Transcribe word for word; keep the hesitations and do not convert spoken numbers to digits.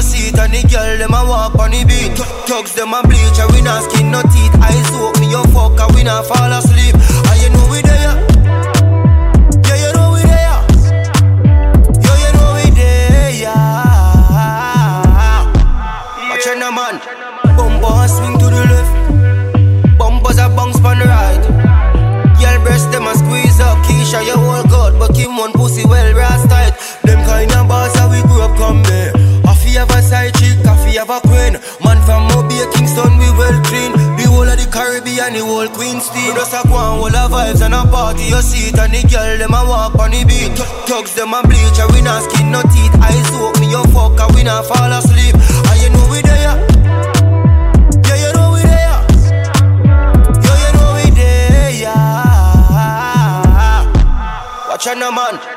seat and the girl them a walk on the beat. Thugs them a bleach and we not skin no teeth. Eyes open me your fuck and we not fall asleep. And you know we there. Yeah, you know we there. Yo, you know we there. Watch out, man. Bumper swing to the left. Bumpers a bounce on the right. Girl breast them a squeeze up. Keisha you whole good, but Kim one pussy well brass tight. Them kind of bars that we grew up come there. Half have a side chick, half have a queen. Man from Mobile, Kingston, we well clean. The whole of the Caribbean, the whole Queenstein. Just a go and whole of vibes and a party you see it. And the girl them a walk on the beat. Thugs them a bleach and we not skin no teeth. Eyes open me your fuck and we not fall asleep. And you know we there. Yeah, you know we there. Yo, you know we there. Watch out, man.